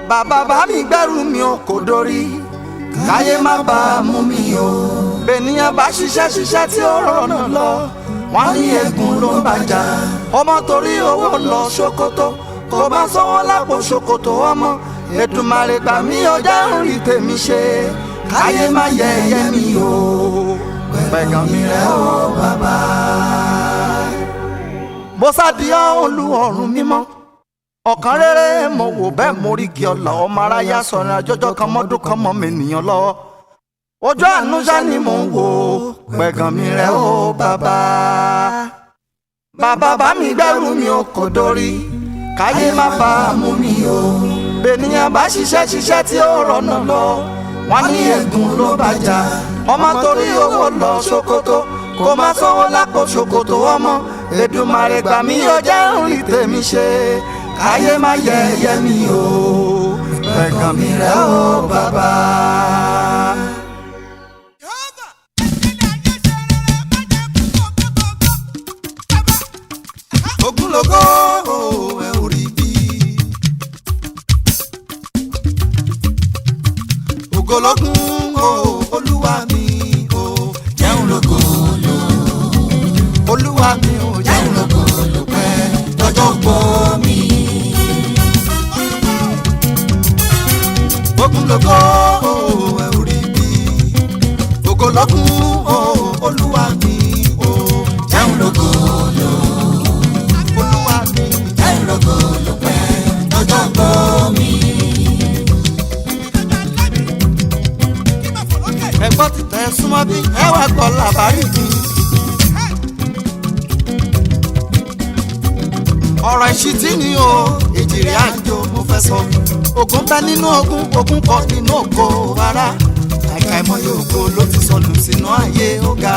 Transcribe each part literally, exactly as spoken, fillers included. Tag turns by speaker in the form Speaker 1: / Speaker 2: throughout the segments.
Speaker 1: bàbá bá mi gbẹ́rù mi ò kò dórí káyé má bàa mú mi o. bẹ́ẹ̀nìyàn bá ṣiṣẹ́ ṣiṣẹ́ tí ó rọ̀nà lọ wọ́n ní ẹ̀gún ló ń bàjá. ọmọ torí owó lọ ṣòkòtò kò bá sọ́wọ́ lápò ṣòkòtò ọmọ. Èdùmàrè gbà mí ọjà ń rí tèmi ṣe káyé má yẹ̀yẹ́ mi o. pẹ̀gàn mi rẹ̀ o bàbá. mo sádìá olú ọ̀run mímọ́ ọ̀kan rere mo wò bẹ́ẹ̀ mo rí kí ọlọ ọmọ aráyá sọ̀rọ̀ àjọjọ́ kan mọ́dún kan mọ́ mi nìyàn lọ́wọ́. ojú àánú ṣá ni mò ń wò pẹ̀gàn mi rẹ̀ o bàbá. bàbá bá mi gbẹ́rù mi ò kò dórí káyé má bàa mú mi o. bẹ́ẹ̀nìyàn bá ṣiṣẹ́ ṣiṣẹ́ tí ó rọ̀nà lọ wọ́n ní ẹ̀gún ló bàjá. ọmọ torí owó lọ ṣòkòtò kò má sanwó lápò ṣòkòtò ọmọ. Èdùmàrè gbà mí ọjà ń rí tèmi ṣe káyé má yẹ̀yẹ́ mi o. pẹ̀gàn mi rẹ̀ o bàbá. ogunlogo ẹ ò rí bí ogologun o olúwa mi o jẹun lógo lò olúwa mi o jẹun lógo lò pẹ́ lọ́jọ́ gbọ́ mi. ogunlogo ẹ ò rí bí ogologun o olúwa mi o jẹun lógo lò olúwa mi jẹun lógo lò pẹ́ lọ́jọ́ gbọ́ mi. ẹgbọ́n ti tẹ̀ súnmọ́ bí ẹ wá gbọ́ làbárí mi. ọ̀rọ̀ ìṣítí ni o èjìrì àjò mo fẹ́ sọ. ogun bẹ nínú ogun ogun kọ nínú ògo rárá. àìka ìmọ̀ye ògo ló ti sọnù sínú ayé ó ga.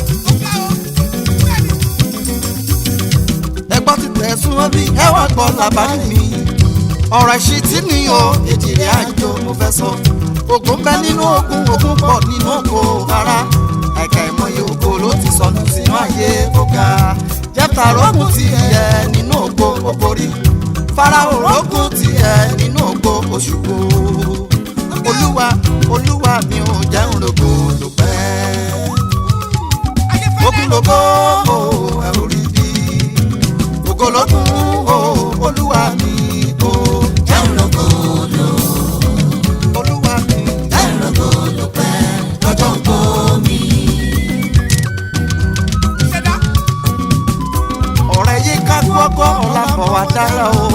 Speaker 1: ẹgbọ́n ti tẹ̀ súnmọ́ bí ẹ wá gbọ́ làbárí mi. ọ̀rọ̀ ìṣítí ni o èjìrì àjò mo fẹ́ sọ. ogun bẹ nínú ogun ogun pọ̀ nínú ògo rárá. àìka ìmọ̀ye ògo ló ti sọnù sínú ayé ó ga. Jẹ́fítà rógùn ti yẹ nínú ògo ó borí. Fáráò rógùn ti yẹ nínú ògo ó ṣubú. olúwa olúwa mi ò jẹun lógo ló pẹ́. ogunlogo ẹ ò rí bí ogologun o olúwa mi ò jẹun lógo lò. olúwa mi jẹun lógo ló pẹ́ lọ́jọ́ gbọ́ mi. ọ̀rẹ́ yìí ká gbọ́gbọ́ ọ̀làbọ̀ wá dára o.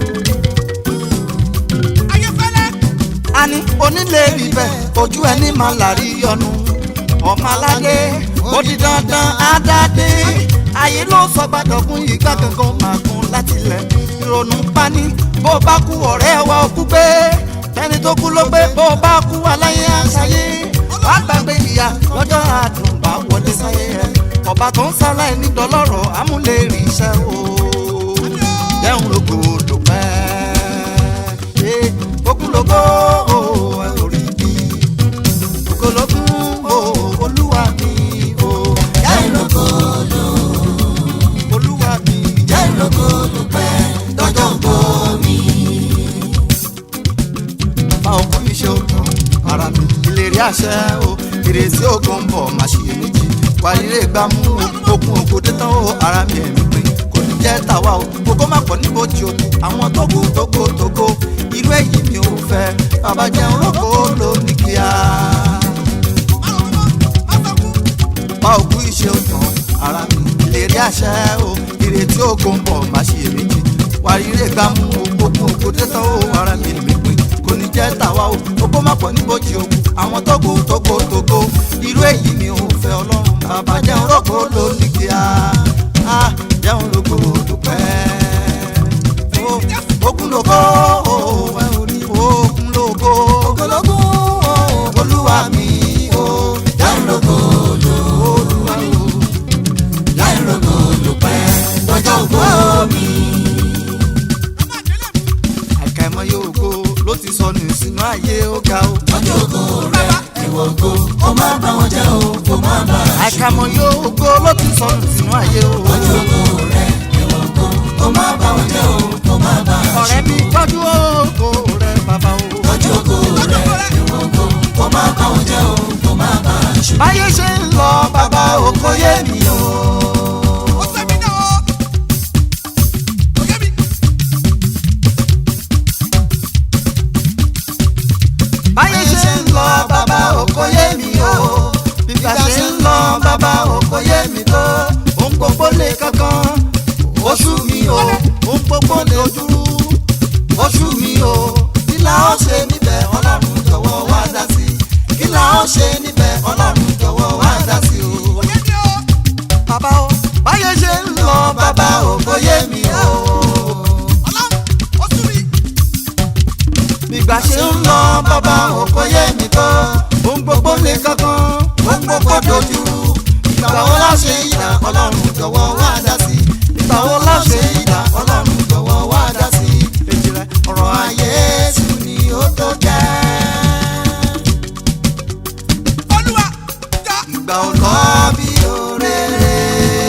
Speaker 1: a ní onílé rí bẹ́ẹ̀ ojú ẹni máa làrí yọnu. ọmọ aládé ó di dandan ádáde. ayé ló sọ gbàdọ̀gún ìgbà kankan máa gún látilẹ̀. ìrònú pani bó bá kú ọ̀rẹ́ wa ó kú pé ẹni tó kú ló pé bó bá kú aláyé àṣàyé. wàá gbàgbé ìyá lọ́jọ́ àdùn bá wọlé sáyé rẹ̀. ọba tó ń sáláì ní dọlọ́rọ̀ amúlé rí iṣẹ́ o. jẹun lógo ló pẹ́. ogunlogo ẹ ò rí bí ogologun o olúwa mi o. jẹun lógo lò olúwa mi jẹun lógo ló pẹ́ lọ́jọ́ gbọ́ mi. bá ọkọ mi ṣe òtún ara mi ìlérí àṣẹ o. ìrètí ògùn ń bọ̀ máa ṣe méjì wàlílé gbámú okun ògòdè tán o. ara mi ẹ̀mí pin kò ní jẹ́ tàwa o. gbogbo má pọ̀ níbo tí o kù àwọn tógo tógo tógo irú èyí mi ò fẹ́. bàbá jẹun lóko ló ní kíá. bá òkú iṣẹ́ òtàn ara mi ìlérí àṣẹ o. ìrètí ògùn ń bọ̀ má ṣe méjì wàlílé gbámú okun ògòdè tán o. ara mi ẹ̀mí pin kò ní jẹ́ tàwa o. gbogbo má pọ̀ níbo tí o kù àwọn tógo tógo tógo irú èyí mi ò fẹ́ ọlọ́run. bàbá jẹun lóko ló ní kíá. jẹun lóko dúpẹ́. ogunlogo ẹ ò rí ogunlogo ogologun olúwa mi o. jẹun lóko lò olúwa mi o. jẹun lóko dúpẹ́ lọ́jọ́ gbọ́ mi. àìkàìmọye ògo ló ti sọnù sínú ayé ó ga o.
Speaker 2: lọ́jọ́ ògo rẹ̀ ìwọ ògo ó má bá wọn jẹ́ o kó má bá a ṣe.
Speaker 1: àìkàìmọye ògo ló ti sọnù sínú ayé o.
Speaker 2: lọ́jọ́ ògo rẹ̀ ìwọ ògo ó má bá wọn jẹ́ o kó má bá a ṣe.
Speaker 1: ọ̀rẹ́ mi tọ́jú ògo rẹ̀ bàbá ìjọba òkò yé mi tó ohun gbogbo lè kankan ohun gbogbo dojú ìgbà wo la ṣe ìdá ọlọ́run jọ̀wọ́ wá dá sí ìgbà wo la ṣe ìdá ọlọ́run jọ̀wọ́ wá dá sí èjì rẹ ọ̀rọ̀ ayé sùn ni ó tó jẹ́.
Speaker 3: Olúwa já.
Speaker 1: Ìgbà ò lọ bí òréré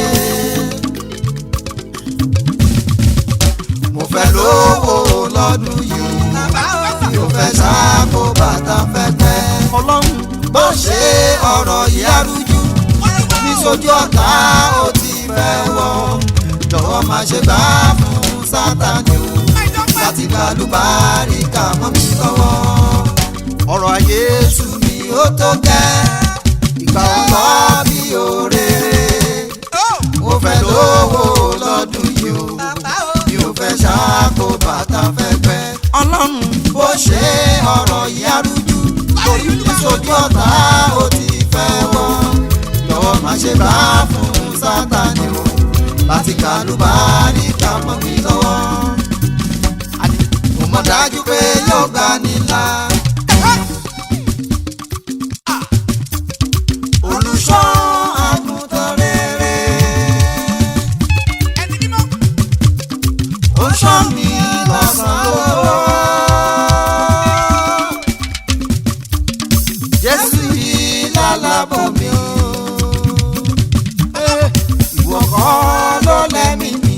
Speaker 1: mo fẹ́ lówó lọ́dún yìí mi ò fẹ́ sáàkó bàtà fẹ́fẹ́ ọlọ́run bó ṣe ọ̀rọ̀ yìí arújú ní sojú ọ̀tá ó ti fẹ́ wọ̀ jọ̀wọ́ má ṣe gbà fún Sátánì o láti gbàlúbárí kà mọ́ mi lọ́wọ́ ọ̀rọ̀ ayé sú mi ó tó gẹ́ ìgbà ò lọ bí òréré mo fẹ́ lówó lọ́dún yìí o mi ò fẹ́ ṣàkó bàtà fẹ́fẹ́ ọlọ́run bó ṣe ọ̀rọ̀ yìí arújú torí ìṣojú ọ̀tá ó ti fẹ́ wọ́ lọ́wọ́ má ṣe bá fún Sátánì o láti kàlùbárí kà mọ́ mi lọ́wọ́ mo mọ̀ dájú pé yóò gbà nílá. Olùṣọ́ àgùntàn rere
Speaker 3: Ẹni mímọ́.
Speaker 1: ó ṣọ́ mi lọ́sàn-án lóru. Jésù yìí lálábò mi o. Ìwọ kọ́ ló lẹ́mí mi.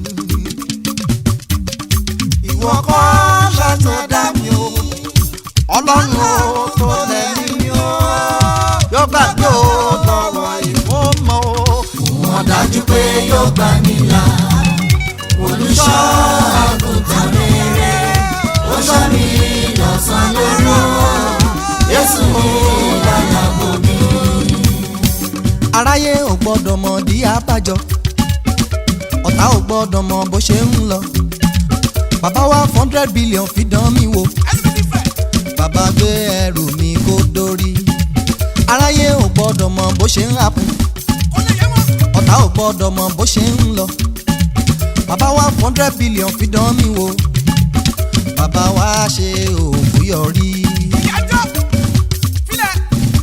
Speaker 1: Ìwọ kọ́ ṣàtẹ̀dá mi o. Ọlọ́run o tó lẹ́mí mi o. Yóò gbàgbé o lọ́wọ́ ìfowópamọ́ o.
Speaker 2: Wọ́n dájú pé yóò gbà mí là. Olùṣọ́ àgùntàn rere ó ṣọ́ mi lọ́sàn-án lóru. Jésù mi lálábò mi.
Speaker 4: Aráyé ò gbọ́dọ̀ mọ̀ di abájọ ọ̀tá ò gbọ́dọ̀ mọ̀ bó ṣe ń lọ bàbá wa hundred billion fi dán mi wò
Speaker 3: Ẹni bí fẹ́.
Speaker 4: bàbá gbé ẹrù mi kó dórí aráyé ò gbọ́dọ̀ mọ̀ bó ṣe ń hapun
Speaker 3: Kò lè yé wọn.
Speaker 4: ọ̀tá ò gbọ́dọ̀ mọ̀ bó ṣe ń lọ bàbá wa hundred billion fi dán mi wò bàbá wa ṣe òkú yọrí.
Speaker 3: Ìyájọ́. Filẹ̀.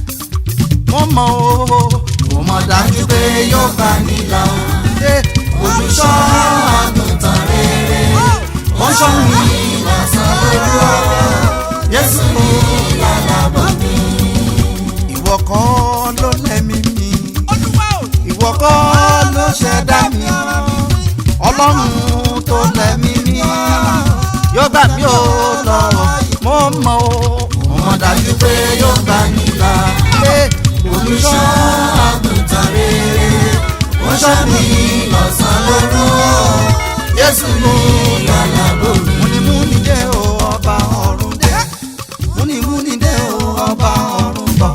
Speaker 1: Mo mọ̀ o.
Speaker 2: Mo mọ̀ dájú pé yóò gbà mí là o. Olùṣọ́ àgùntàn rere ó ṣọ́ mi lọ́sàn-án lóru. Jésù mi lálábò mi.
Speaker 1: Ìwọ kọ́ ló lẹ́mí mi.
Speaker 3: Olúwa o.
Speaker 1: Ìwọ kọ́ ló ṣẹ̀dá mi. Ọlọ́run tó lẹ́mí mi. Yóò gbà mí o lọ́wọ́. Mo mọ̀ o.
Speaker 2: Mo mọ̀ dájú pé yóò gbà mí là. Olùṣọ́ àgùntàn rere ó ṣọ́ mi lọ́sàn-án lóru. Jésù mi lálábò mi.
Speaker 1: Múnimúni dé o ọba ọ̀run dé. Múnimúni dé o ọba ọ̀run bọ̀.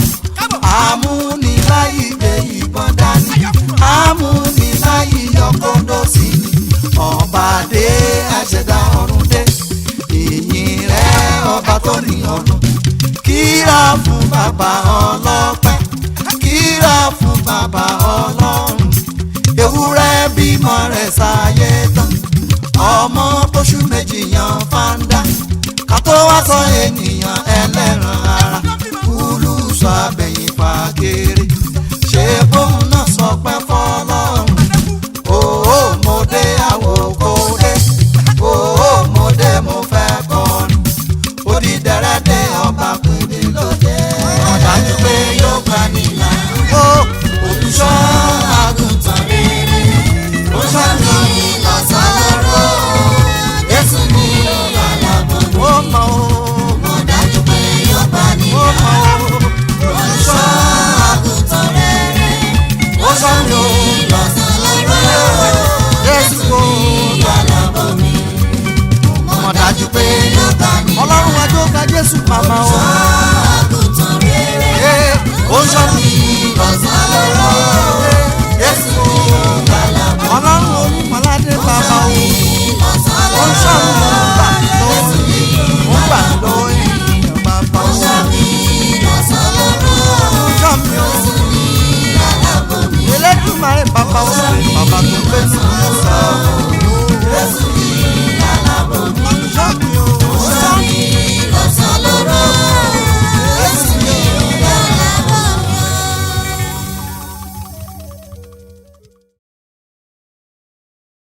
Speaker 1: Àmúniláyì gbé ìbọn dání. Àmúniláyì yọkọ́ndọ́ sí ni. Ọba dé àṣẹdá ọ̀run dé. Ìyìn rẹ̀ ọba tó ní ọ̀run. Kíra fún bàbá ọlọ́pẹ́. Kíra fún bàbá ọlọ́run. Ewúrẹ́ bímọ rẹ̀ sáyé tán. Ọmọ bóṣù méjì yan fáńdá. Ká tó wá sọ ènìyàn ẹlẹ́ran ara. Kúlù sọ abẹ́yìn fàgèrè. Ṣé bóun náà sọ pé fọlọ́run? Òó mo dé àwòkó dé. Òó mo dé mo fẹ́ kọrin. Odi dẹ́rẹ́dẹ́ ọba pèdè lóde.
Speaker 2: Mo dájú pé yóò gbà mí là.
Speaker 1: Olùṣọ́
Speaker 2: Àgùntàn rere ó ṣọ́ mi lọ́sàn-án lóru. Jésù mi lálábò mi.
Speaker 1: ó mọ̀ o.
Speaker 2: Mo dájú pé yóò gbà mí
Speaker 1: Ó
Speaker 2: là.
Speaker 1: mọ̀ o.
Speaker 2: Olùṣọ́ àgùntàn rere ó ṣọ́ mi lọ́sàn-án lóru. Jésù mi lálábò mi. Mo dájú pé yóò gbà mí là.
Speaker 1: Ọlọ́run wa tó ka Jésù màmá o.
Speaker 2: Àgùntàn rere
Speaker 1: Ee, ó ń ṣọ́ mi.
Speaker 2: lọ́sàn-án lóru.